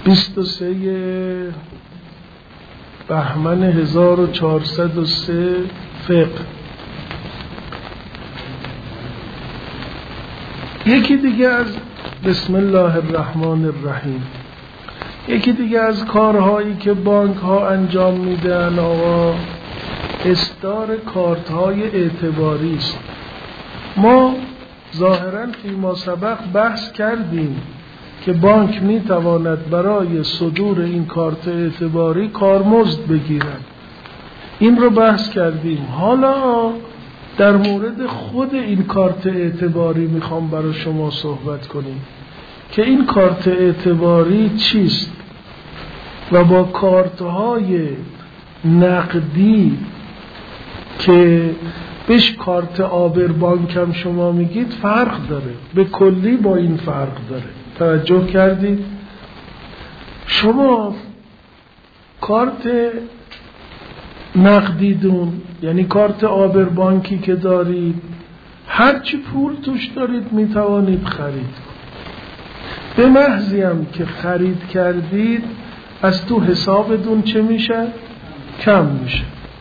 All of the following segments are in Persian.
23 بهمن 1403 فقه. یکی دیگه از بسم الله الرحمن الرحیم، یکی دیگه از کارهایی که بانک ها انجام میدن آقا اصدار کارت های اعتباری است. ما ظاهرا فیما سبق بحث کردیم که بانک میتواند برای صدور این کارت اعتباری کارمزد بگیرد، این رو بحث کردیم. حالا در مورد خود این کارت اعتباری میخوام برای شما صحبت کنیم که این کارت اعتباری چیست و با کارتهای نقدی که بهش کارت آبر بانک هم شما میگید فرق داره، به کلی با این فرق داره. توجه کردید؟ شما کارت نقدیدون یعنی کارت آبر بانکی که دارید، هرچی پول توش دارید میتوانید خرید کنید. به محضی هم که خرید کردید از تو حسابتون چه میشه؟ کم میشه.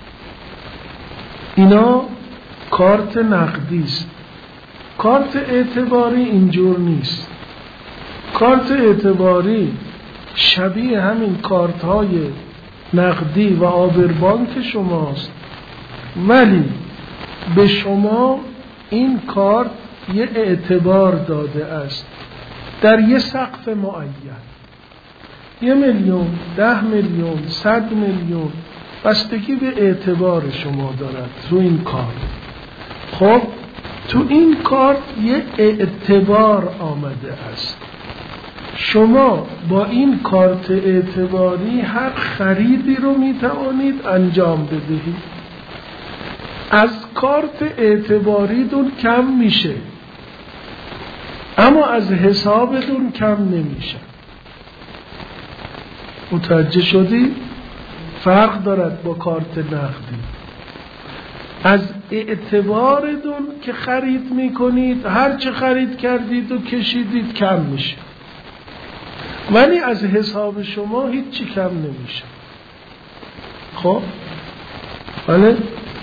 اینا کارت نقدی است. کارت اعتباری اینجور نیست. کارت اعتباری شبیه همین کارت های نقدی و آبر بانک شماست، ولی به شما این کارت یه اعتبار داده است در یه سقف معین، 1 میلیون، 10 میلیون، 100 میلیون، بستگی به اعتبار شما دارد تو این کارت. خب تو این کارت یه اعتبار آمده است. شما با این کارت اعتباری هر خریدی رو میتوانید انجام بدهید. از کارت اعتباریتون کم میشه اما از حسابتون کم نمیشه. متوجه شدی؟ فرق دارد با کارت نقدی. از اعتبارتون که خرید میکنید هر چه خرید کردید و کشیدید کم میشه، ولی از حساب شما هیچی کم نمیشه. خب بله،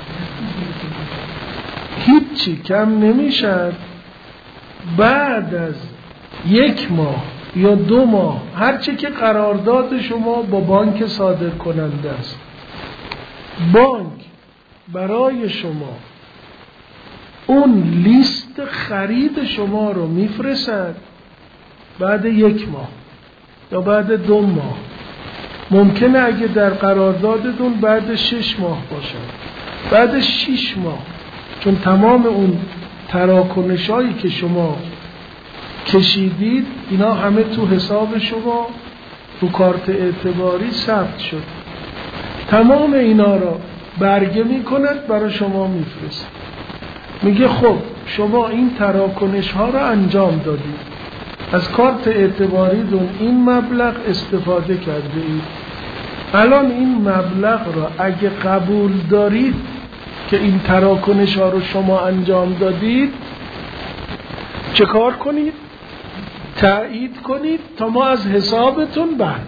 هیچی کم نمیشه. بعد از 1 ماه یا 2 ماه هرچی که قرارداد شما با بانک صادر کننده است، بانک برای شما اون لیست خرید شما رو میفرستد. بعد 1 ماه یا بعد 2 ماه، ممکنه اگه در قراردادتون بعد 6 ماه باشه، بعد 6 ماه، چون تمام اون تراکنشایی که شما کشیدید اینا همه تو حساب شما تو کارت اعتباری ثبت شد، تمام اینا را برگه میکند برای شما میفرست. میگه خب شما این تراکنش ها را انجام دادید، از کارت اعتباریتون این مبلغ استفاده کرده اید. الان این مبلغ را اگه قبول دارید که این تراکنش ها رو شما انجام دادید، چه کار کنید؟ تایید کنید تا ما از حسابتون برداریم.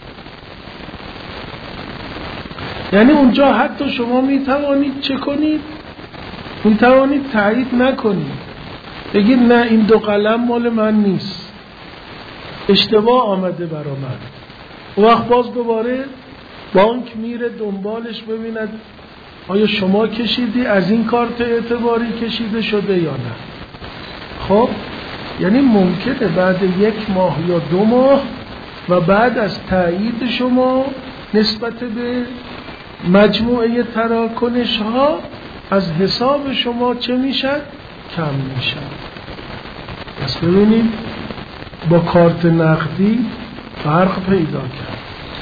یعنی اونجا حتی شما میتوانید چه کنید؟ میتوانید تایید نکنید، بگید نه این 2 قلم مال من نیست، اشتباه آمده برا من. اون وقت باز دوباره بانک میره دنبالش ببیند آیا شما کشیدی، از این کارت اعتباری کشیده شده یا نه. خب یعنی ممکنه بعد 1 ماه یا 2 ماه و بعد از تایید شما نسبت به مجموعه تراکنش ها از حساب شما چه میشد؟ کم میشد. پس ببینید با کارت نقدی فرق پیدا کرد.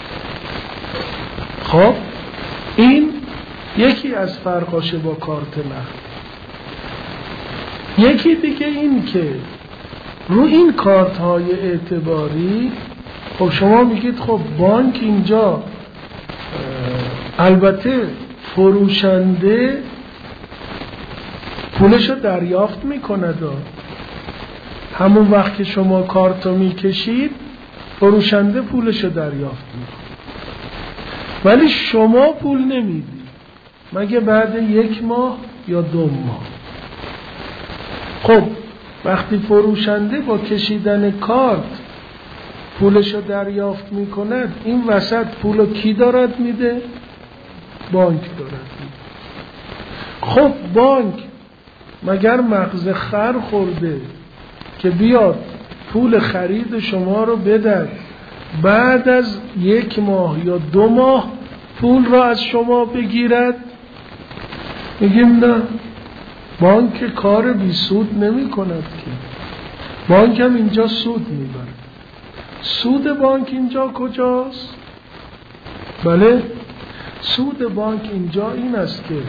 خب این یکی از فرقاشه با کارت نقدی. یکی دیگه این که رو این کارت های اعتباری خب شما میگید خب بانک اینجا البته فروشنده پولشو دریافت میکنه، همون وقت که شما کارتو میکشید فروشنده پولشو دریافت میکنه، ولی شما پول نمیدی مگه بعد 1 ماه یا 2 ماه. خب وقتی فروشنده با کشیدن کارت پولشو دریافت میکند، این وسط پولو کی دارد میده؟ بانک دارد میده. خب بانک مگر مغز خر خورده که بیاد پول خرید شما رو بدهد بعد از 1 ماه یا 2 ماه پول را از شما بگیرد؟ میگیم نه، بانک کار بی سود نمی کند که، بانک هم اینجا سود میبره. سود بانک اینجا کجاست؟ بله، سود بانک اینجا این است که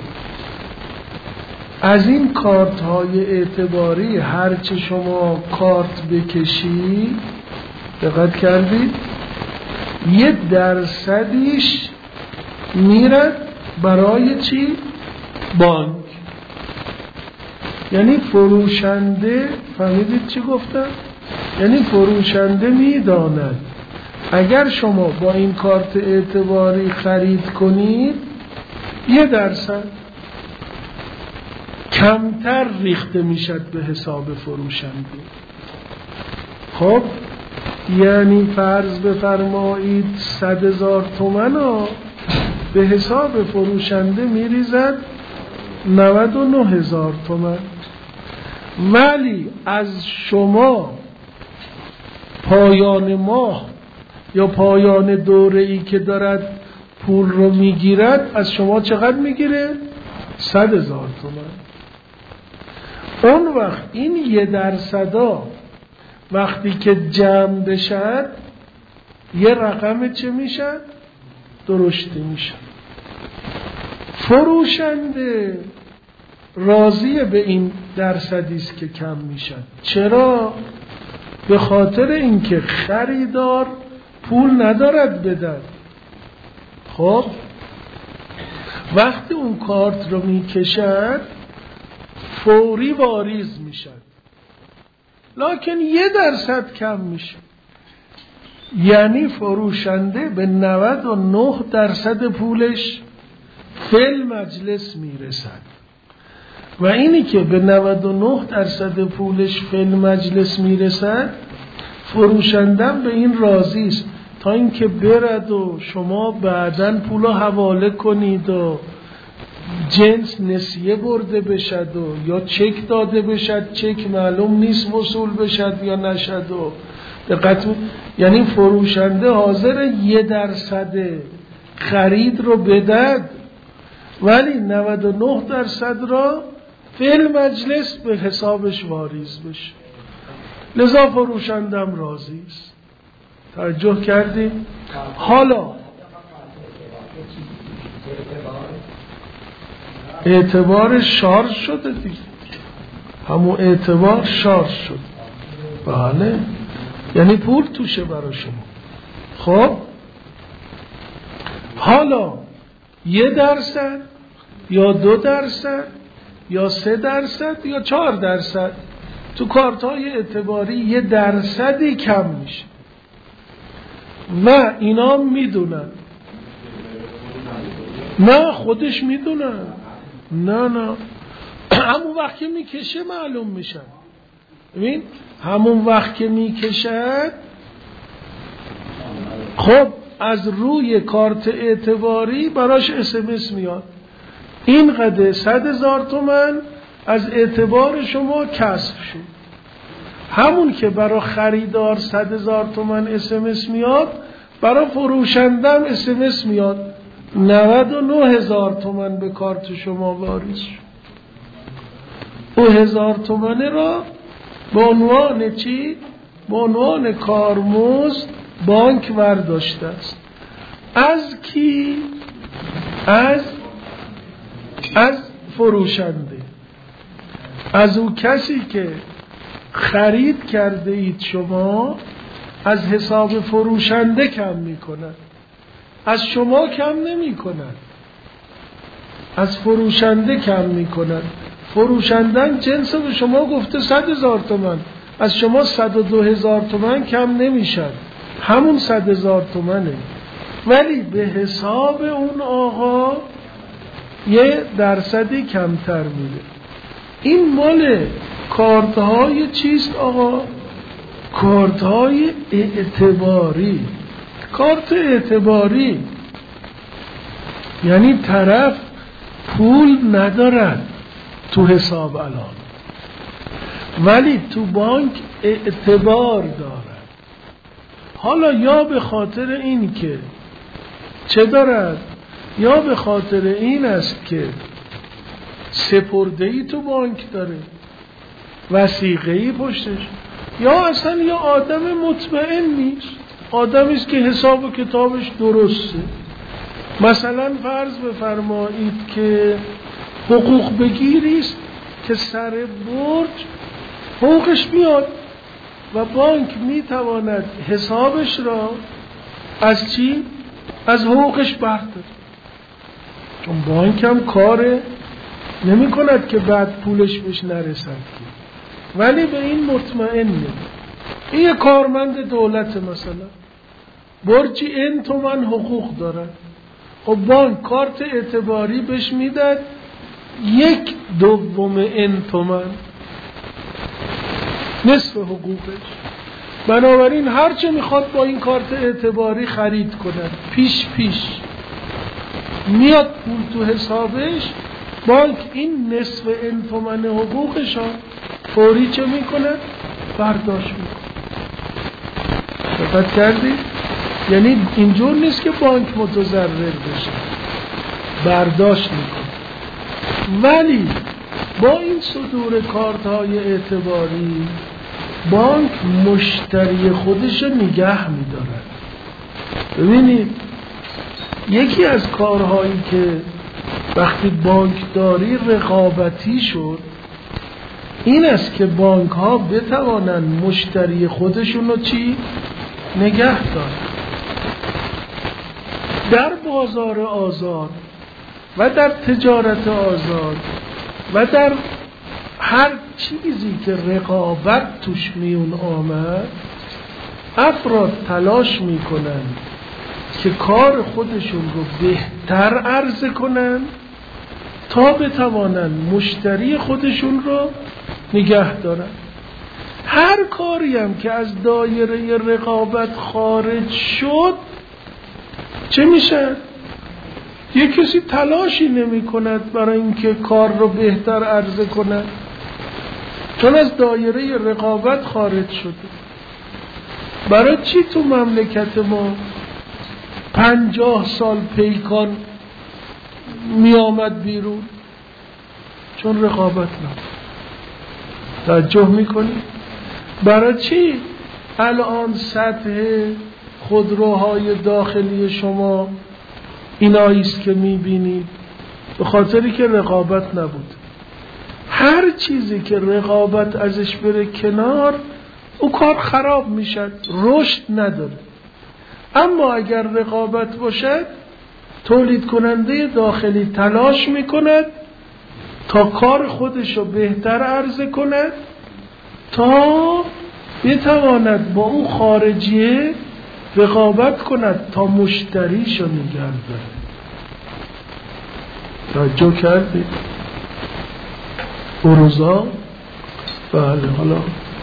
از این کارت های اعتباری هرچه شما کارت بکشید، دقت کردید، 1% میرد برای چی؟ بانک. یعنی فروشنده، فهمیدید چی گفتم؟ یعنی فروشنده میداند اگر شما با این کارت اعتباری خرید کنید 1% کمتر ریخته میشد به حساب فروشنده. خب یعنی فرض بفرمایید 100,000 تومان ها به حساب فروشنده میریزد 99,000 تومان، ولی از شما پایان ماه یا پایان دوره‌ای که دارد پول رو میگیرد از شما چقدر میگیره؟ 100,000 تومان. اون وقت این 1% وقتی که جمع بشد یه رقم چه میشد؟ درشتی میشد. فروشنده راضیه به این درصدی است که کم میشد. چرا؟ به خاطر اینکه خریدار پول ندارد بدهد. خب وقتی اون کارت رو میکشد فوری واریز میشد، لکن 1% کم میشه، یعنی فروشنده به 99% پولش فی مجلس میرسد. و اینی که به 99% پولش فی مجلس میرسد، فروشندم به این راضی است تا اینکه برد و شما بعداً پولو حواله کنید و جنس نسیه برده بشد و یا چک داده بشد، چک معلوم نیست وصول بشد یا نشد و دقت. یعنی فروشنده حاضر 1% خرید رو بدهد ولی 99% را فی مجلس به حسابش واریز بشه، لذا فروشندم راضی است. توجه کردید؟ حالا اعتبار شارژ شده دیگه، همون اعتبار شارژ شد. بله، یعنی پول توشه برای شما. خب حالا 1% یا 2% یا 3% یا 4% تو کارت‌های اعتباری 1% کم میشه و اینا میدونن. نه خودش میدونن، نه همون وقت که میکشه معلوم میشن. ببین همون وقت که میکشد، خب از روی کارت اعتباری براش SMS میاد اینقدر 100,000 تومان از اعتبار شما کسب شد. همون که برای خریدار 100,000 تومان SMS میاد، برای فروشندم SMS میاد 99,000 تومان به کارت شما واریز شد. او 1,000 تومانه را به عنوان چی؟ به عنوان کارمزد بانک ورداشته است. از کی؟ از فروشنده، از او کسی که خرید کرده اید شما از حساب فروشنده کم می کند، از شما کم نمی کند، از فروشنده کم می کند. فروشندن جنس به شما گفته 100,000 تومان، از شما 102,000 تومان کم نمی شد، همون 100,000 تومنه، ولی به حساب اون آقا یه درصدی کمتر میره. این مال کارت‌های چیست آقا؟ کارت‌های اعتباری. کارت اعتباری یعنی طرف پول ندارد تو حساب الان، ولی تو بانک اعتبار دارد. حالا یا به خاطر این که چه دارد، یا به خاطر این است که سپرده‌ای تو بانک داره، وثیقه‌ای پشتش، یا اصلا یا آدم مطمئن نیست، آدمی است که حساب و کتابش درسته. مثلا فرض بفرمایید که حقوق بگیری است که سر برج حقوقش میاد و بانک میتواند حسابش را از چی؟ از حقوقش برداره. چون بانک هم کار نمی کند که بعد پولش بهش نرسد، ولی به این مطمئنه. این یه کارمند دولت مثلا برجی این تومن حقوق داره، خب بانک کارت اعتباری بهش میداد 1/2 این تومن، نصف حقوقش. بنابراین هرچه میخواد با این کارت اعتباری خرید کنه پیش میاد پول تو حسابش، بانک این نصف این تومن حقوقش ها فوری چه میکنه؟ برداشت میکنه. دقت کردی؟ یعنی اینجور نیست که بانک متضرر بشه، برداشت میکنه. ولی با این صدور کارت های اعتباری بانک مشتری خودش نگه میدارد. ببینید یکی از کارهایی که وقتی بانکداری رقابتی شد این است که بانک ها بتوانند مشتری خودشون رو چی؟ نگه دارن. در بازار آزاد و در تجارت آزاد و در هر چیزی که رقابت توش میون آمد، افراد تلاش میکنن که کار خودشون رو بهتر عرضه کنن تا بتوانن مشتری خودشون رو نگه دارن. هر کاری هم که از دایره رقابت خارج شد چه میشه؟ یک کسی تلاشی نمی کند برای اینکه کار رو بهتر عرضه کند، چون از دایره رقابت خارج شده. برای چی تو مملکت ما 50 سال پیکان می آمد بیرون؟ چون رقابت نبود. توجه میکنی؟ برای چی الان سطح خودروهای داخلی شما ایناییست که میبینید؟ به خاطری که رقابت نبود. هر چیزی که رقابت ازش بره کنار او کار خراب میشد، رشد نداره. اما اگر رقابت باشد تولید کننده داخلی تلاش میکند تا کار خودش رو بهتر عرضه کند تا بتواند با او خارجیه رقابت کند تا مشتریشو نگه داره. توجه کردید؟ اروزا؟ بله. حالا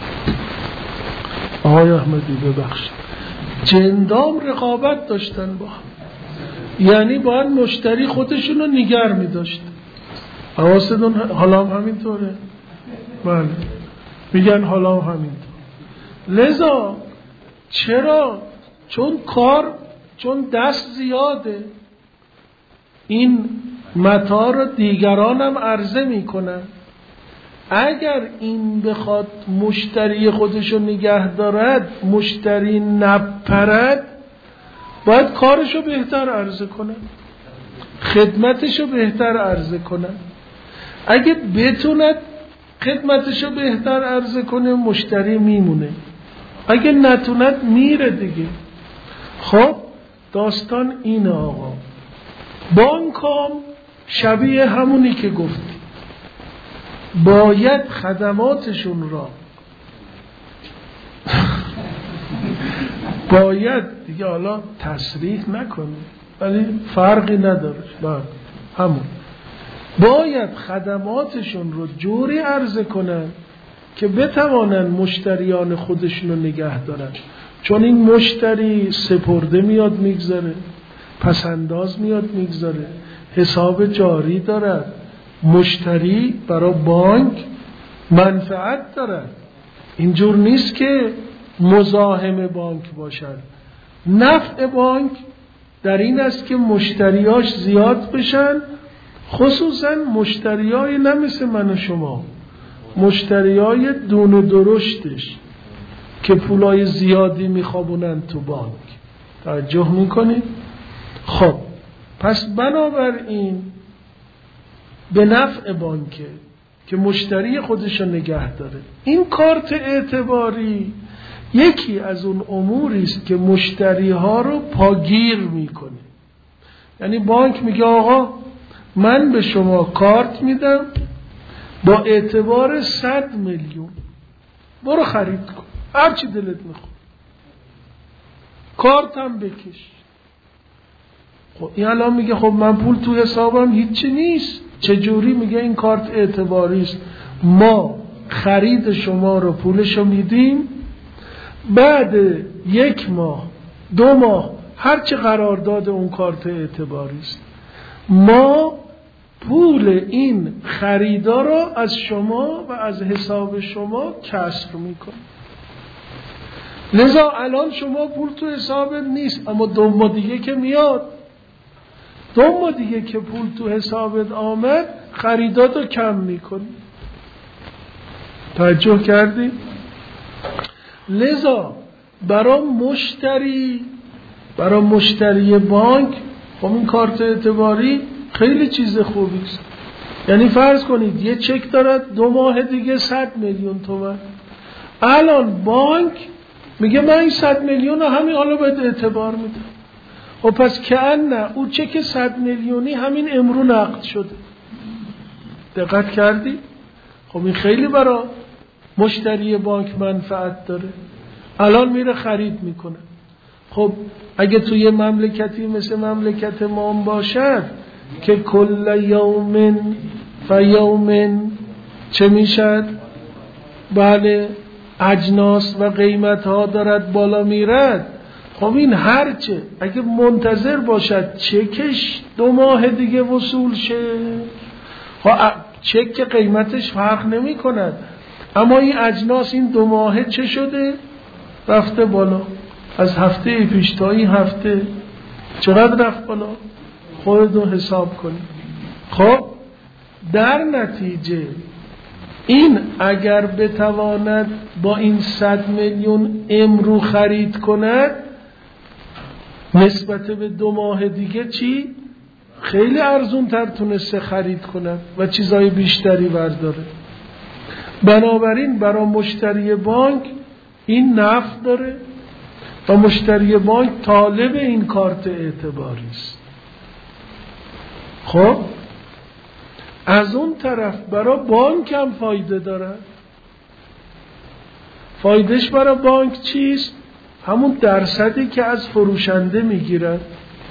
آقای احمدی ببخشید، جندام رقابت داشتن با هم، یعنی باید مشتری خودشونو نگر می داشت. حواستون حالا هم همینطوره؟ بله میگن حالا هم همینطور. لذا چرا؟ چون دست زیاده، این متاع رو دیگران هم عرضه میکنن. اگر این بخواد مشتری خودشو نگه دارد، مشتری نپرد، باید کارشو بهتر عرضه کنن، خدمتشو بهتر عرضه کنن. اگه بتوند خدمتشو بهتر عرضه کنه مشتری میمونه، اگه نتوند میره دیگه. خب داستان اینه آقا. بانکام شبیه همونی که گفتی، باید خدماتشون را باید دیگه حالا تصریح نکنه ولی فرقی نداره، همون باید خدماتشون رو جوری عرضه کنن که بتوانن مشتریان خودشون رو نگه دارن. چون این مشتری سپرده میاد میگذاره، پسنداز میاد میگذاره، حساب جاری دارد. مشتری برای بانک منفعت دارد. اینجور نیست که مزاحم بانک باشد. نفع بانک در این است که مشتریاش زیاد بشن، خصوصا مشتریای نه مثل من و شما، مشتریای دون و درشتش که پولای زیادی میخوابونن تو بانک. توجه میکنید؟ خب پس بنابراین به نفع بانکه که مشتری خودشو نگه داره. این کارت اعتباری یکی از اون اموری است که مشتری ها رو پاگیر میکنه. یعنی بانک میگه آقا من به شما کارت میدم با اعتبار 100 میلیون، برو خرید کن هر چی دلت میخواد، کارتم بکش. خب این الان میگه خب من پول تو حسابم هیچی نیست. چجوری؟ میگه این کارت اعتباری است، ما خرید شما رو پولشو میدیم، بعد 1 ماه 2 ماه هر چه قرارداد اون کارت اعتباری است، ما پول این خریدار رو از شما و از حساب شما کسر میکنیم. لذا الان شما پول تو حسابت نیست، اما 2 ماه دیگه که میاد، 2 ماه دیگه که پول تو حسابت آمد خریداتو کم میکنی. توجه کردی؟ لذا برای مشتری بانک خب این کارت اعتباری خیلی چیز خوبی است. یعنی فرض کنید یه چک دارد 2 ماه دیگه 100 میلیون تومان، الان بانک میگه من این 100 میلیون رو همین حالا بهت اعتبار میدم. و پس که نه او چک 100 میلیونی همین امرو نقد شده. دقت کردی؟ خب این خیلی برای مشتری بانک منفعت داره. الان میره خرید میکنه. خب اگه توی مملکتی مثل مملکت ما باشد که کل یوم فیوم چه میشد؟ بله اجناس و قیمت ها دارد بالا میرد. خب این هرچه اگه منتظر باشد چکش 2 ماه دیگه وصول شه، خب چک که قیمتش فرق نمی کند، اما این اجناس این 2 ماه چه شده؟ رفته بالا. از هفته پیش تا این هفته چقدر رفت بالا؟ خودتون حساب کنید. خب در نتیجه این اگر بتواند با این 100 میلیون امرو خرید کند، نسبت به 2 ماه دیگه چی؟ خیلی ارزون تر تونسته خرید کند و چیزای بیشتری برداره. بنابراین برای مشتری بانک این نفع داره و مشتری بانک طالب این کارت اعتباری است. خب از اون طرف برای بانک هم فایده داره. فایدهش برای بانک چیست؟ همون درصدی که از فروشنده میگیرد.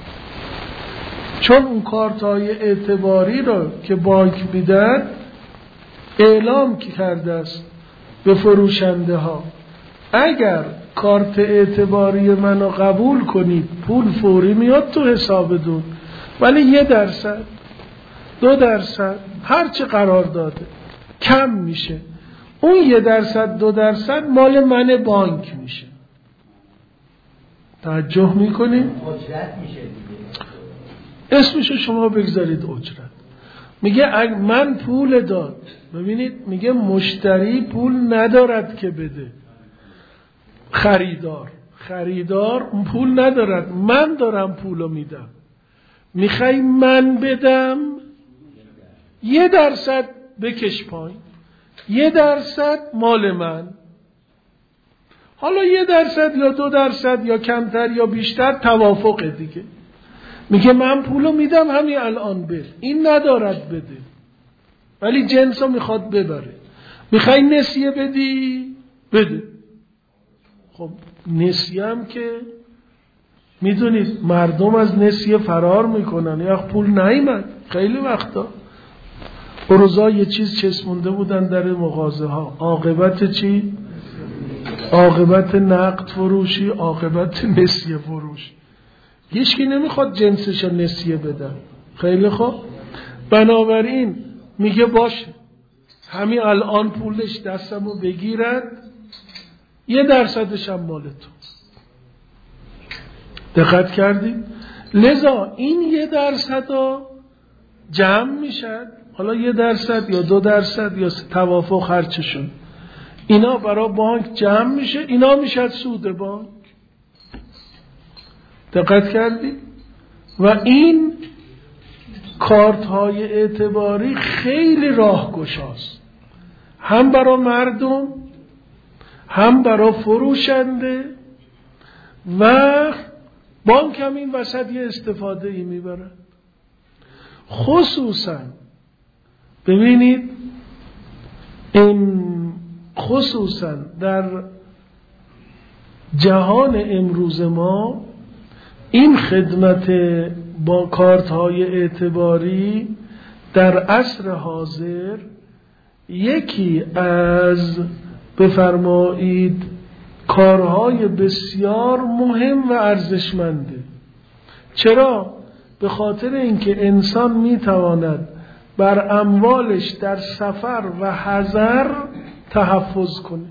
چون اون کارت‌های اعتباری رو که بانک میدن اعلام کرده است به فروشنده ها اگر کارت اعتباری منو قبول کنید پول فوری میاد تو حسابتون، ولی 1%، 2%، هر چه قرار داده کم میشه. اون 1%، 2% مال من بانک میشه. توجه میکنید؟ اجرت میشه دیگه. اسمشو شما بگذارید اجرت. میگه من پول داد. ببینید میگه مشتری پول ندارد که بده. خریدار پول ندارد، من دارم پولو میدم. میخوای من بدم 1% بکش پایین، 1% مال من. حالا 1% یا 2% یا کمتر یا بیشتر توافق دیگه. میگه من پولو میدم همین الان بر، این ندارد بده ولی جنسو میخواد ببره. میخوای نسیه بدی؟ بده. خب نسیه هم که میدونید مردم از نسیه فرار میکنن، یا پول نیامد خیلی وقتا روزا یه چیز چسبونده بودن در مغازه ها، عاقبت چی؟ عاقبت نقد فروشی، عاقبت نسیه فروش. هیچکی نمیخواد جنسش نسیه بدن. خیلی خوب، بنابراین میگه باشه همین الان پولش دستمو بگیرد 1% هم مال تو. دقت کردید؟ لذا این 1% جمع میشد، حالا 1% یا 2% یا توافق هرچشون، اینا برای بانک جمع میشه، اینا میشد سود بانک. دقت کردید؟ و این کارت های اعتباری خیلی راهگشاست، هم برای مردم هم برای فروشنده، و بانک هم این وسط یه استفاده ای میبره. خصوصا ببینید این خصوصا در جهان امروز ما این خدمت با کارت های اعتباری در عصر حاضر یکی از بفرمایید کارهای بسیار مهم و ارزشمنده. چرا؟ به خاطر اینکه انسان میتواند بر اموالش در سفر و حضر تحفظ کنه.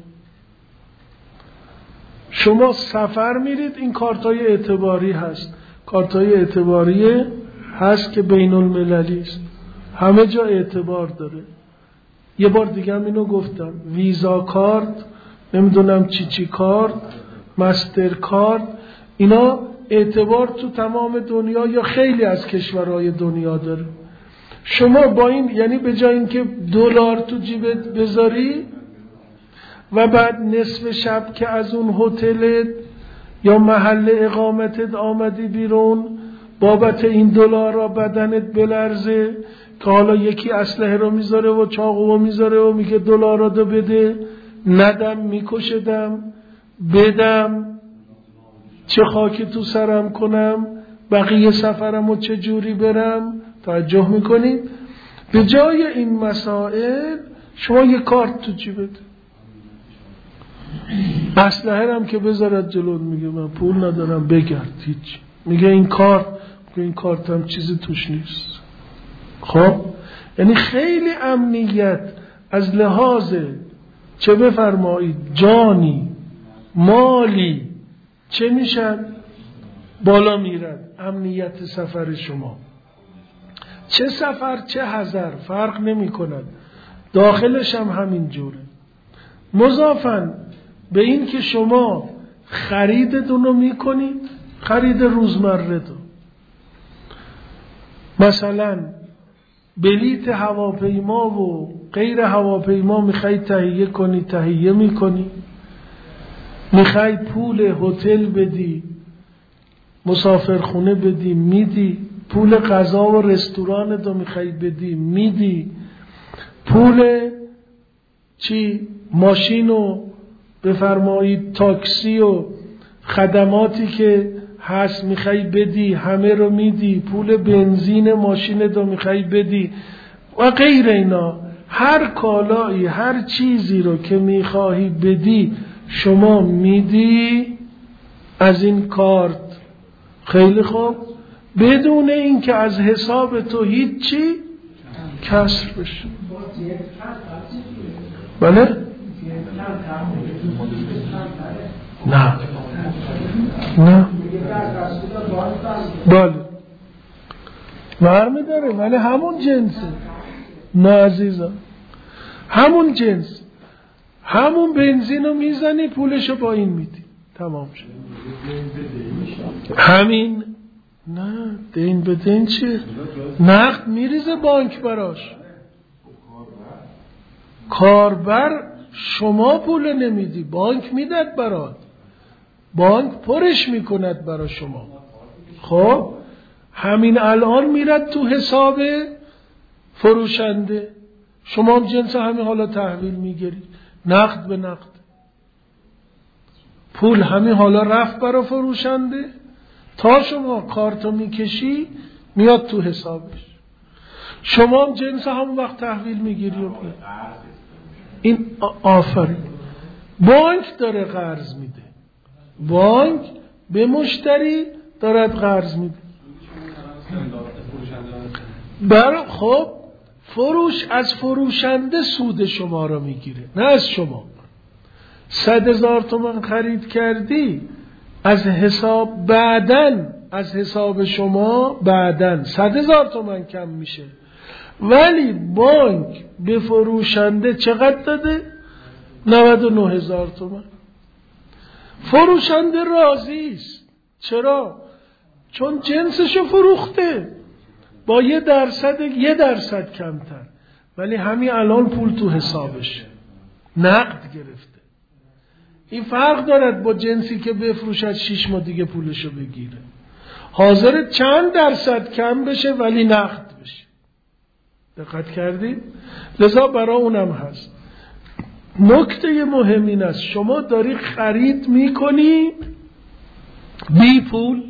شما سفر میرید، این کارتای اعتباری هست، کارتای اعتباری هست که بین المللی است، همه جا اعتبار داره. یه بار دیگه هم اینو گفتم، ویزا کارت، نمیدونم چی کارت، مستر کارت، اینا اعتبار تو تمام دنیا یا خیلی از کشورهای دنیا داره. شما با این یعنی به جای اینکه دلار تو جیبت بذاری و بعد نصف شب که از اون هتلت یا محل اقامتت آمدی بیرون بابت این دلار را بدنت بلرزه که حالا یکی اسلحه رو میذاره و چاقو رو میذاره و میگه دلار را بده، ندم میکشدم، بدم چه خاکی تو سرم کنم، بقیه سفرم و چه جوری برم. توجه میکنید؟ به جای این مسائل شما یه کارت تو جیبت، اسلحه هم که بذارد جلوت، میگه من پول ندارم بگرد، هیچ، میگه این کارت هم چیزی توش نیست. خب یعنی خیلی امنیت از لحاظ چه بفرمایید جانی مالی چه میشن بالا میرن. امنیت سفر شما، چه سفر چه حضر فرق نمی کند، داخلش هم همین جوره. مضافاً به این که شما خریدتون رو میکنید، خرید روزمره تو، مثلا بلیت هواپیما و غیر هواپیما میخواید تهیه کنی، تهیه میکنی، میخواید پول هتل بدی، مسافرخونه بدی، میدی، پول غذا و رستوران تو میخواید بدی، میدی، پول ماشین و بفرمایید تاکسی و خدماتی که هست میخوای بدی، همه رو میدی، پول بنزین ماشین تو میخوای بدی و غیر اینا. هر کالایی هر چیزی رو که میخواهی بدی شما میدی از این کارت. خیلی خوب، بدون اینکه از حساب تو هیچی کسر بشه. بله؟ نه بله برمی داره، ولی همون جنسه. نه عزیزم، همون جنس، همون بنزین رو میزنی پولشو با این میدی، تمام شد. همین. نه دین به دین چه؟ نقد میریزه بانک براش. کاربر شما پول نمیدی، بانک میدد برات، بانک پرش میکند برای شما. خب همین الان میرد تو حساب فروشنده، شما هم جنس همین حالا تحویل میگیرید، نقد به نقد. پول همین حالا رفت برای فروشنده، تا شما کارتو میکشی میاد تو حسابش، شما هم جنس همون وقت تحویل میگیری. این آفرین، بانک داره قرض میده، بانک به مشتری دارد قرض میده. خب فروش از فروشنده سود شما رو میگیره، نه از شما. 100,000 تومان خرید کردی، از حساب بعدن از حساب شما بعدن 100,000 تومان کم میشه، ولی بانک به فروشنده چقدر داده؟ 99,000 تومان. فروشنده راضی است. چرا؟ چون جنسشو فروخته با 1% کمتر، ولی همین الان پول تو حسابش نقد گرفته. این فرق دارد با جنسی که بفروشد 6 ماه دیگه پولشو بگیره، حاضر چند درصد کم بشه ولی نقد بشه. دقت کردید؟ لذا برای اونم هست. نکته مهم این است شما داری خرید میکنی بی پول،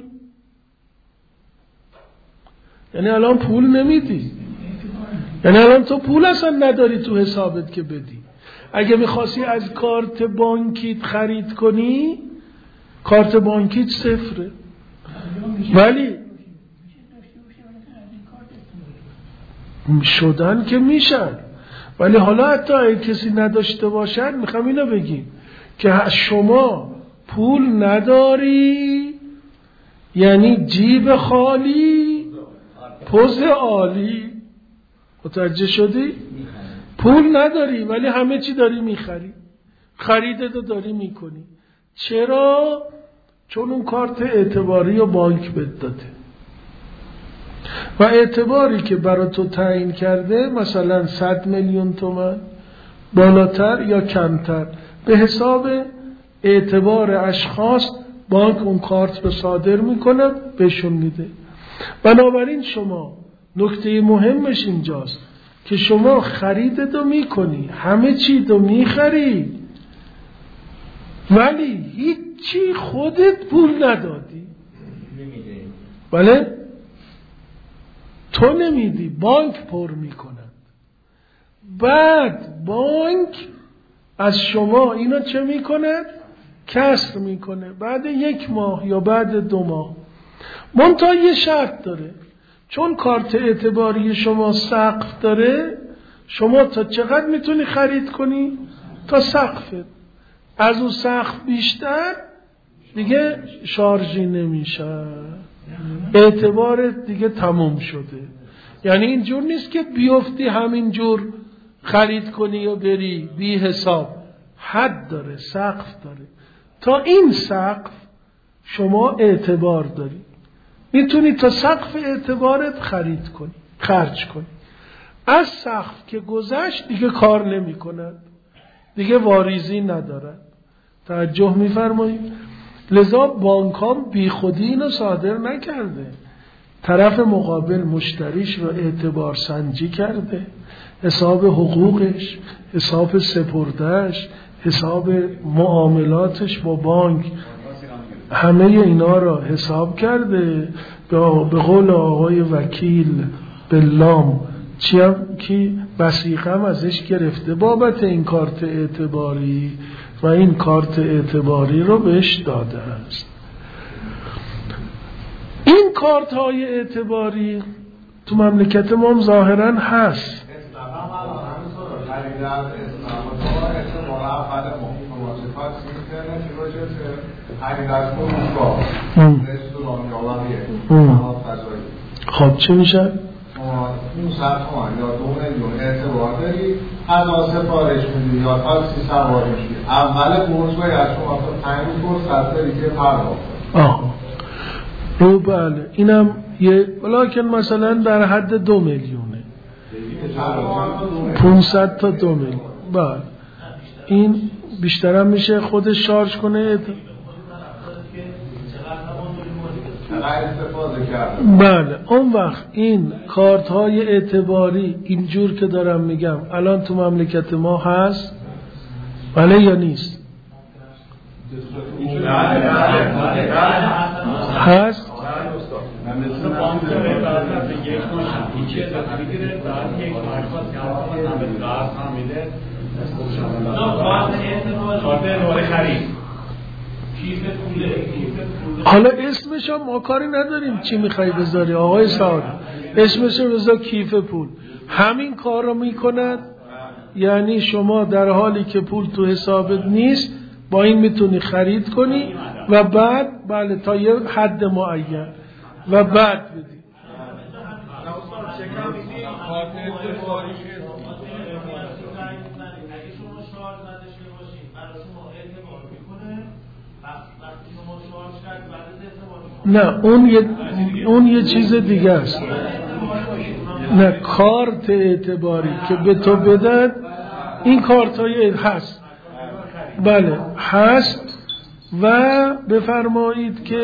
یعنی الان پول نمیدی، یعنی الان تو پول اصلا نداری تو حسابت که بدی. اگه میخواستی از کارت بانکیت خرید کنی، کارت بانکیت صفره، ولی شدن که میشن، ولی حالا حتی اگه کسی نداشته باشد، میخوام اینو بگیم که شما پول نداری یعنی جیب خالی پوز عالی. متوجه شدی؟ پول نداری ولی همه چی داری میخری، خریدتو داری میکنی. چرا؟ چون اون کارت اعتباری و بانک بهت داده، و اعتباری که برای تو تعیین کرده مثلا 100 میلیون تومان بالاتر یا کمتر، به حساب اعتبار اشخاص بانک اون کارت رو صادر میکنه بهشون میده. بنابراین شما نکته مهمش اینجاست که شما خریدتو میکنی، همه چی تو میخری، ولی هیچی خودت پول ندادی. بله؟ تو نمیدی، بانک پر میکنند. بعد بانک از شما اینو چه میکنه؟ کسر میکنه بعد 1 ماه یا بعد 2 ماه. منتها یه شرط داره، چون کارت اعتباری شما سقف داره، شما تا چقدر میتونی خرید کنی؟ تا سقفت. از اون سقف بیشتر دیگه شارژی نمیشه، اعتبارت دیگه تموم شده. یعنی اینجور نیست که بیفتی همینجور خرید کنی و بری بی حساب. حد داره، سقف داره. تا این سقف شما اعتبار داری، میتونی تا سقف اعتبارت خرید کنی، خرج کنی. از سقف که گذشت دیگه کار نمی کند، دیگه واریزی ندارد. توجه میفرمایید؟ لذا بانک ها بی خودی اینو صادر نکرده، طرف مقابل مشتریش رو اعتبار سنجی کرده، حساب حقوقش، حساب سپردهش، حساب معاملاتش با بانک، همه اینا را حساب کرده. به قول آقای وکیل بلام چیم که وثیقه‌ام ازش گرفته بابت این کارت اعتباری و این کارت اعتباری رو بهش داده است. این کارت های اعتباری تو مملکت ما هم ظاهرا هست. خب چه میشه؟ 500 تومان یا 2 میلیون اعتبار داری، از سفارش میدی یا تاکسی سوار میشی، اول بورس باید شما تا 5 روز فرصت داری که پرداخت کنی. رو بله اینم یه ولیکن مثلا در حد 2 میلیونه، 500 تا 2 میلیون. بله این بیشترم میشه خودش شارژ کنه. بله اون وقت این کارت های اعتباری اینجور که دارم میگم الان تو مملکت ما هست، بله یا نیست؟ هست؟ حالا اسمش هم ما کاری نداریم چی میخوای بذاری آقای سعادی، اسمش رو بذار کیف پول. همین کار رو میکند، یعنی شما در حالی که پول تو حسابت نیست با این میتونی خرید کنی و بعد بله تا یه حد معین و بعد بدی. نه اون یه چیز دیگه است. نه کارت اعتباری که به تو بدن، این کارت های هست بله هست و بفرمایید که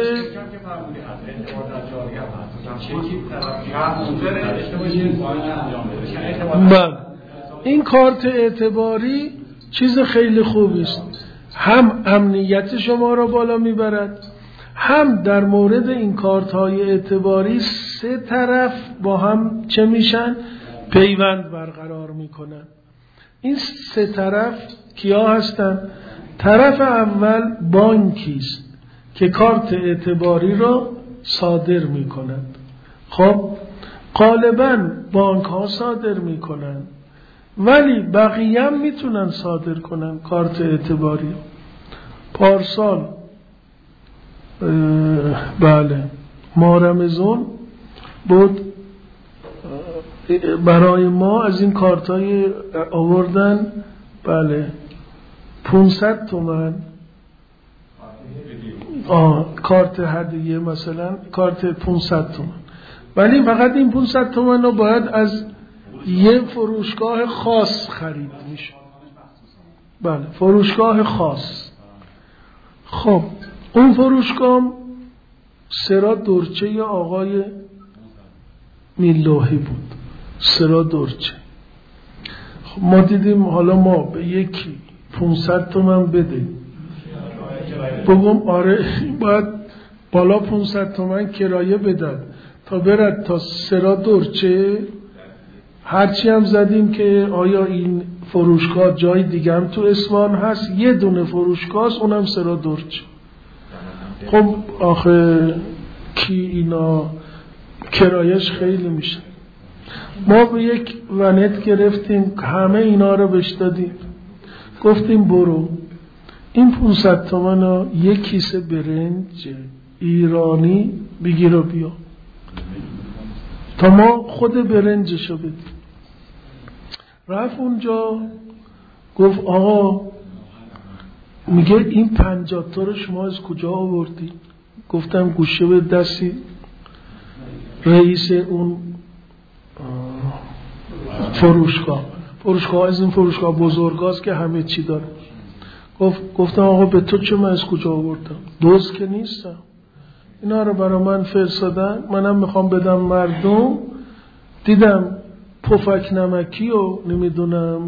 بله این کارت اعتباری چیز خیلی خوبی است، هم امنیت شما را بالا میبرد، هم در مورد این کارت های اعتباری سه طرف با هم چه میشن؟ پیوند برقرار میکنن. این سه طرف کیا هستن؟ طرف اول بانکی است که کارت اعتباری را صادر میکنند. خب غالباً بانک ها صادر میکنن ولی بقیه هم میتونن صادر کنن کارت اعتباری. پارسال بله ما رمضان بود برای ما از این کارت های آوردن بله 500 تومن کارت هدیه، مثلا کارت 500 تومن، ولی فقط این 500 تومن رو باید از یه فروشگاه خاص خرید میشه. بله فروشگاه خاص. خب اون فروشگاه سرا دورچه آقای میلوحی بود، سرا دورچه. خب ما دیدیم حالا ما به یکی 500 تومن بده، بگم آره باید بالا 500 تومن کرایه بدن تا برد تا سرا دورچه. هرچی هم زدیم که آیا این فروشگاه جای دیگه هم تو اصفهان هست، یه دونه فروشگاه است اونم سرا دورچه. خب آخه کی اینا کرایش خیلی میشه. ما به یک ونت گرفتیم همه اینا رو بهش دادیم، گفتیم برو این 500 تومن رو یک کیسه برنج ایرانی بگیر و بیا تا ما خود برنجشو بدیم. رفت اونجا گفت آقا میگه این 50 تا رو شما از کجا آوردی؟ گفتم گوشه به دستی رئیس اون فروشگاه از این فروشگاه بزرگاست که همه چی داره. گفتم آقا به تو چه من از کجا آوردم؟ دوست که نیستم، اینا رو برای من فرستادن، منم میخوام بدم مردم. دیدم پفک نمکی و نمیدونم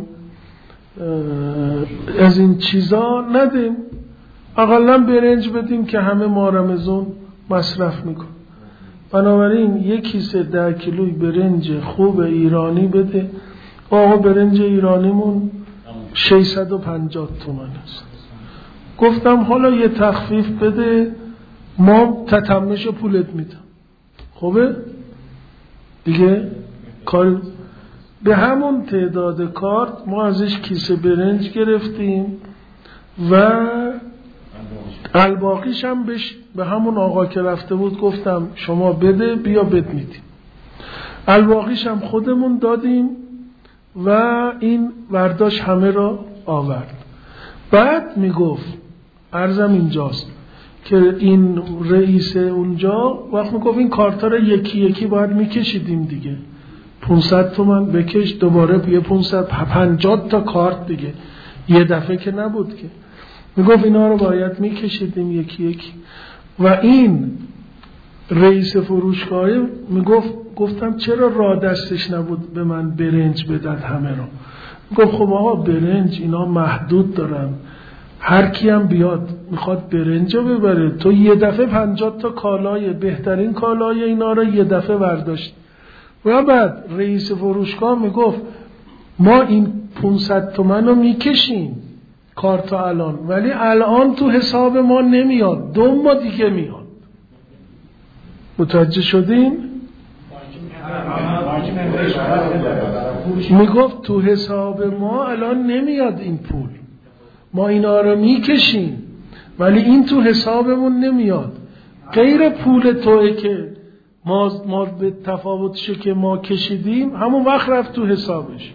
از این چیزا ندیم، اقلا برنج بدیم که همه ما رمضان مصرف میکن. بنابراین یک کیسه 10 کیلوی برنج خوب ایرانی بده. آقا برنج ایرانیمون 650 تومن است. گفتم حالا یه تخفیف بده، ما تتمش پولت میدم. خوبه؟ دیگه کار به همون تعداد کارت ما ازش کیسه برنج گرفتیم و الباقیش هم به همون آقا که رفته بود گفتم شما بده بیا بد میدیم. الباقیش هم خودمون دادیم و این ورداش همه را آورد. بعد میگفت عرضم اینجاست که این رئیس اونجا وقت میگفت این کارتا رو یکی یکی باید میکشیدیم دیگه، 500 تومن بکش دوباره بیه 550 تا کارت دیگه، یه دفعه که نبود که. میگفت اینا رو باید میکشیدیم یکی یکی. و این رئیس فروشگاهی گفتم چرا راه دستش نبود به من برنج بدد همه رو. گفت خب آقا برنج اینا محدود دارن، هر کی هم بیاد میخواد برنجو ببره، تو یه دفعه 50 تا کالای بهترین کالای اینا رو یه دفعه برداشت. و بعد رئیس فروشگاه میگفت ما این 500 تومن رو میکشیم کارت الان، ولی الان تو حساب ما نمیاد، 2 ماه دیگه میاد. متوجه شدین؟ میگفت تو حساب ما الان نمیاد این پول، ما اینا رو میکشیم ولی این تو حسابمون نمیاد. غیر پول توئه که ما به تفاوتشه که ما کشیدیم همون وقت رفت تو حسابش.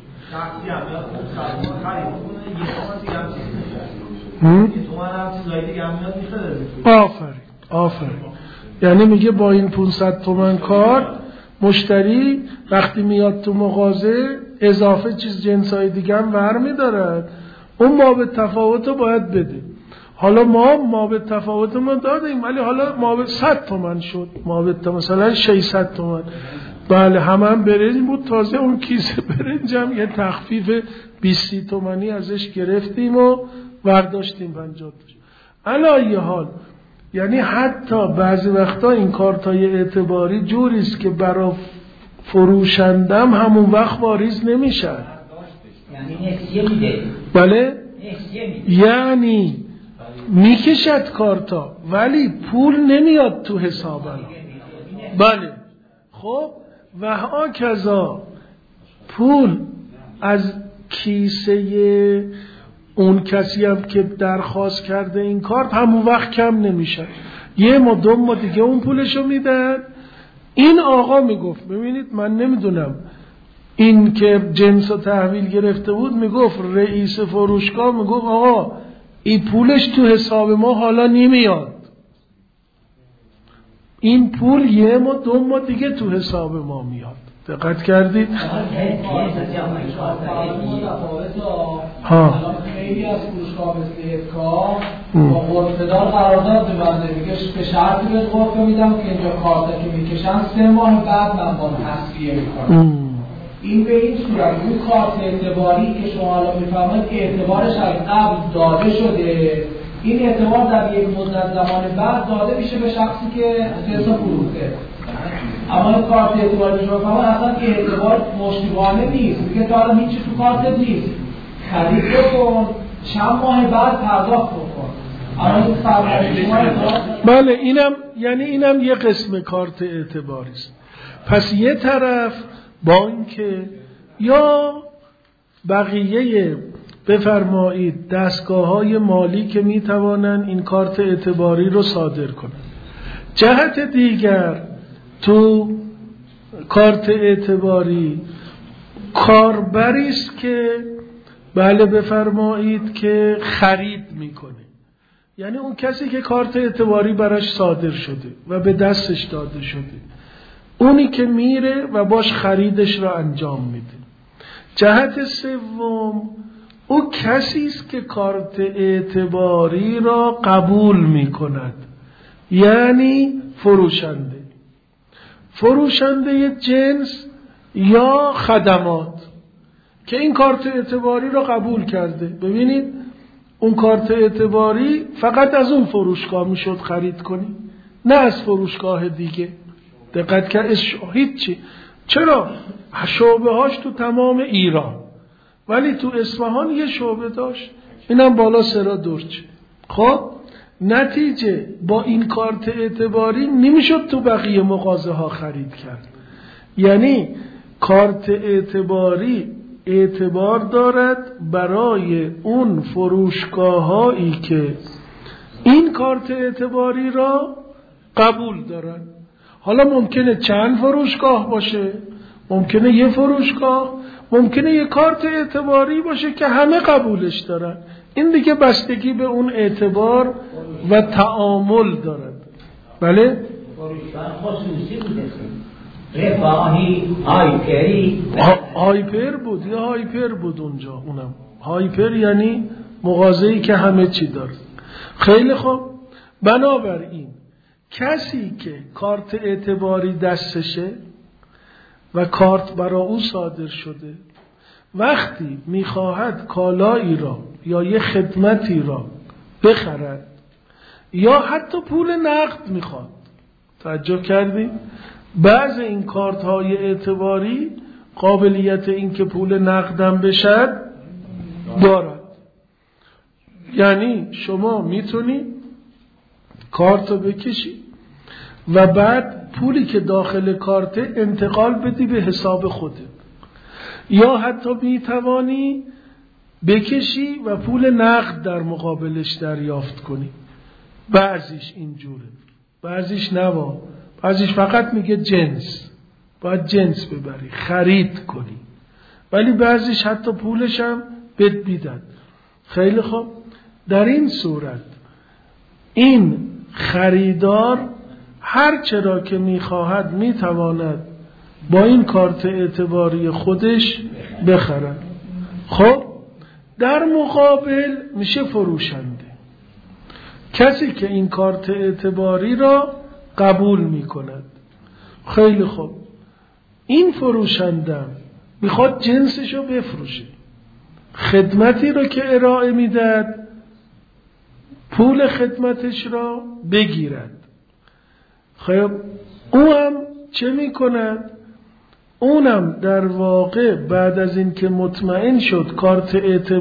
آفرین. یعنی میگه با این 500 تومن کارت مشتری وقتی میاد تو مغازه اضافه چیز جنسای دیگه هم برمی‌دارد، اون ما به تفاوت رو باید بده. حالا ما به تفاوت ما دادیم ولی حالا ما به 100 تومن شد، ما به مثلا 600 تومن. بله هم برنج بود، تازه اون کیسه برنج هم یه تخفیف 20 تومانی ازش گرفتیم و برداشتیم 50 تومن. علی حال یعنی حتی بعضی وقتا این کارتای اعتباری جوریست که برای فروشندم همون وقت واریز نمیشه. یعنی نسیه میده. بله؟ یعنی میکشد کارتا ولی پول نمیاد تو حسابم. بله. خب و هاکذا پول از کیسه اون کسی هم که درخواست کرده این کارت همون وقت کم نمیشه، 1 ماه 2 ماه دیگه اون پولشو میدن. این آقا میگفت ببینید من نمیدونم، این که جنس و تحویل گرفته بود میگفت رئیس فروشگاه میگفت آقا این پولش تو حساب ما حالا نمیاد، این پول 1 ماه 2 ماه دیگه تو حساب ما میاد. دقت کردید؟ ها خیلی از فروشگاه مثل افکا با غرفه‌دار قرارداد می‌بنده، میگه به شرطی بهت غرفه میدم که اینجا کارتا که میکشن 3 ماه بعد من با تصفیه میکنم. این به این صورت اون کارت اعتباری که شما الان میفهمید که اعتبارش از قبل داده شده، این اعتبار در یک مدت زمان بعد داده میشه به شخصی که جنس فروخته. اما این کارت اعتباری شما فهمید اصلا اعتبار مشتیبانه نیست، میگه تا الان هیچی تو کارتت نیست، خرید بکن چند ماه بعد پرداخت بکن. بله اینم یه قسم کارت اعتباری است. پس یه طرف بانک یا بقیه بفرمایید دستگاه‌های مالی که میتوانن این کارت اعتباری رو صادر کنن. جهت دیگر تو کارت اعتباری کاربری است که بله بفرمایید که خرید میکنه، یعنی اون کسی که کارت اعتباری براش صادر شده و به دستش داده شده، اونی که میره و باش خریدش را انجام میده. جهت سوم او کسی است که کارت اعتباری را قبول میکند، یعنی فروشنده جنس یا خدمات که این کارت اعتباری را قبول کرده. ببینید اون کارت اعتباری فقط از اون فروشگاه میشد خرید کنی، نه از فروشگاه دیگه. دقت کرد هیچی. چرا؟ شعبه هاش تو تمام ایران، ولی تو اصفهان یه شعبه داشت، اینم بالا سرا درچه. خب نتیجه با این کارت اعتباری نمیشد تو بقیه مغازه ها خرید کرد. یعنی کارت اعتباری اعتبار دارد برای اون فروشگاه هایی که این کارت اعتباری را قبول دارن. حالا ممکنه چند فروشگاه باشه، ممکنه یه فروشگاه، ممکنه یه کارت اعتباری باشه که همه قبولش دارن. این دیگه بستگی به اون اعتبار و تعامل دارد. بله؟ خصوصی بوده رفاهی هایپر بود یا هایپر بود اونجا. اونم هایپر یعنی مغازه‌ای که همه چی داره. خیلی خوب. بنابراین کسی که کارت اعتباری دستشه و کارت برای او صادر شده، وقتی میخواهد کالایی را یا یه خدمتی را بخرد یا حتی پول نقد میخواد. توجه کردیم؟ بعض این کارت های اعتباری قابلیت این که پول نقدم بشد دارد. یعنی شما میتونی کارت رو بکشی و بعد پولی که داخل کارت انتقال بدی به حساب خودت، یا حتی میتوانی بکشی و پول نقد در مقابلش دریافت کنی. بعضیش اینجوره، بعضیش نوا، بعضیش فقط میگه جنس، باید جنس ببری خرید کنی، ولی بعضیش حتی پولش هم بد بیدن. خیلی خوب، در این صورت این خریدار هر چرا که میخواهد میتواند با این کارت اعتباری خودش بخرد. خب در مقابل میشه فروشنده، کسی که این کارت اعتباری را قبول میکند. خیلی خوب، این فروشنده میخواد جنسشو بفروشه، خدمتی رو که ارائه میداد پول خدمتش را بگیرد. خب او هم چه میکند؟ اونم در واقع بعد از این که مطمئن شد کارت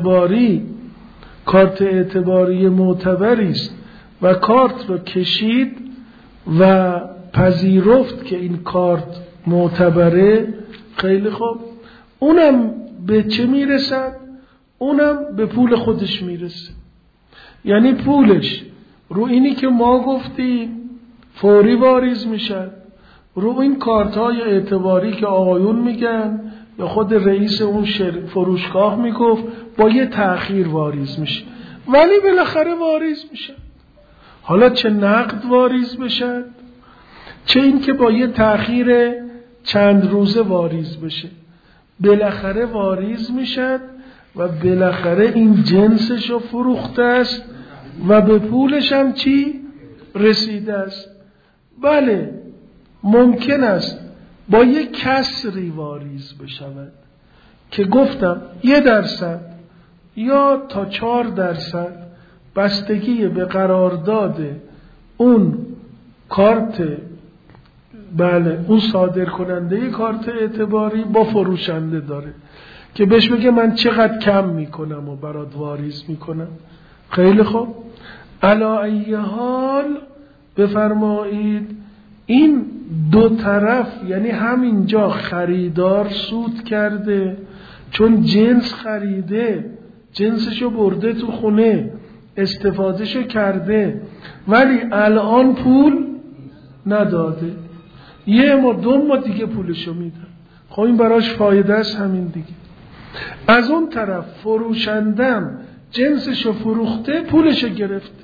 اعتباری معتبری است و کارت رو کشید و پذیرفت که این کارت معتبره، خیلی خوب، اونم به چه میرسد؟ اونم به پول خودش میرسه. یعنی پولش رو اینی که ما گفتیم فوری واریز میشه، رو این کارت های اعتباری که آقایون میگن یا خود رئیس اون فروشگاه میگفت با یه تأخیر واریز میشه، ولی بالاخره واریز میشه. حالا چه نقد واریز بشه، چه این که با یه تأخیر چند روزه واریز بشه، بالاخره واریز میشه و بالاخره این جنسشو فروخته است و به پولش هم چی رسیده است. بله ممکن است با یک کسری واریز بشود که گفتم 1% یا تا 4% بستگی به قرارداد اون کارت، بله اون صادر کننده کارت اعتباری با فروشنده داره که بهش بگه من چقدر کم میکنم و برات واریز میکنم. خیلی خوب، علی ای حال بفرمایید این دو طرف، یعنی همینجا خریدار سود کرده چون جنس خریده، جنسشو برده تو خونه استفادهشو کرده، ولی الان پول نداده، 1 ماه 2 ماه دیگه پولشو میدن. خب این براش فایده است همین دیگه. از اون طرف فروشندم جنسشو فروخته پولشو گرفته،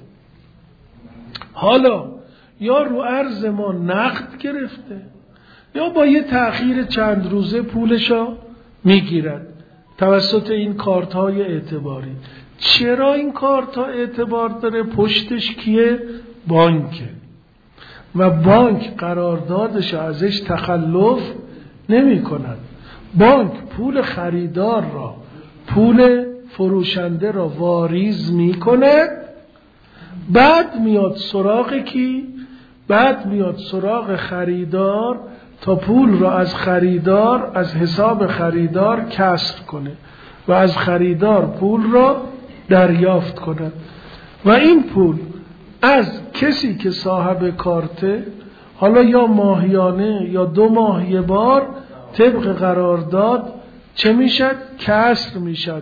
حالا یا رو عرض ما نقد گرفته یا با یه تأخیر چند روزه پولشو میگیرد توسط این کارت های اعتباری. چرا این کارت ها اعتبار داره؟ پشتش کیه؟ بانکه و بانک قراردادش ازش تخلف نمی کند. بانک پول خریدار را، پول فروشنده را واریز می کند، بعد میاد سراغ کی؟ بعد میاد سراغ خریدار تا پول را از خریدار، از حساب خریدار کسر کنه و از خریدار پول را دریافت کند و این پول از کسی که صاحب کارته، حالا یا ماهیانه یا 2 ماه یه بار طبق قرارداد چه میشد؟ کسر میشد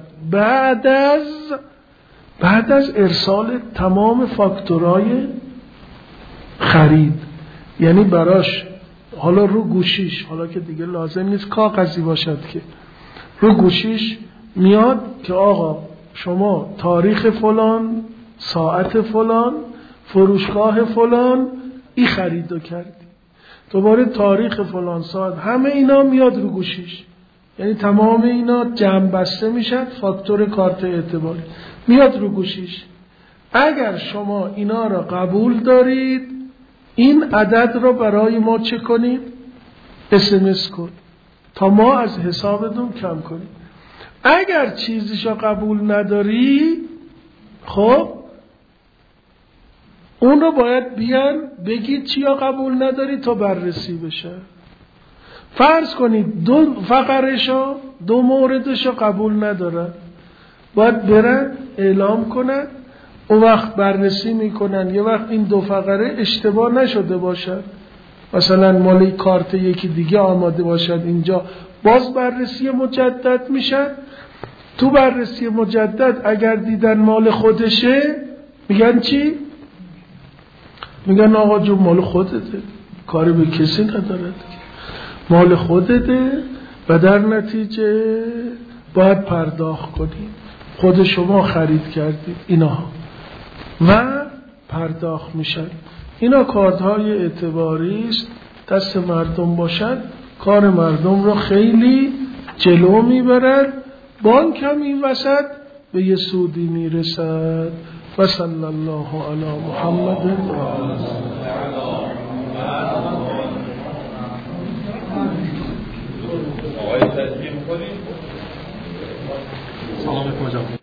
بعد از ارسال تمام فاکتورای خرید. یعنی براش حالا رو گوشیش، حالا که دیگه لازم نیست کاغذی باشد که رو گوشیش میاد که آقا شما تاریخ فلان، ساعت فلان، فروشگاه فلان ای خریدو کردی، دوباره تاریخ فلان ساعت، همه اینا میاد رو گوشیش. یعنی تمام اینا جمع بسته میشد، فاکتور کارت اعتباری میاد رو گوشیش. اگر شما اینا را قبول دارید این عدد را برای ما چه کنید؟ SMS کن تا ما از حسابتون کم کنیم. اگر چیزیشا قبول نداری، خب اون رو باید بیان بگید چیا قبول نداری تا بررسی بشه. فرض کنید دو فقرشو، دو موردشو قبول ندارن، باید برن اعلام کنن، اون وقت بررسی میکنن. یه وقت این دو فقره اشتباه نشده باشد، مثلا مال کارت یکی دیگه آماده باشد اینجا، باز بررسی مجدد میشن. تو بررسی مجدد اگر دیدن مال خودشه میگن چی؟ میگن آقا جو مال خودته، کاری به کسی نداره، مال خودته و در نتیجه باید پرداخت کنید، خود شما خرید کردید اینا و پرداخت میشن. اینا کارت‌های اعتباری است، دست مردم باشد کار مردم رو خیلی جلو میبرد، بانک هم این وسط به یه سودی میرسد. و صلی الله علی محمد و آله.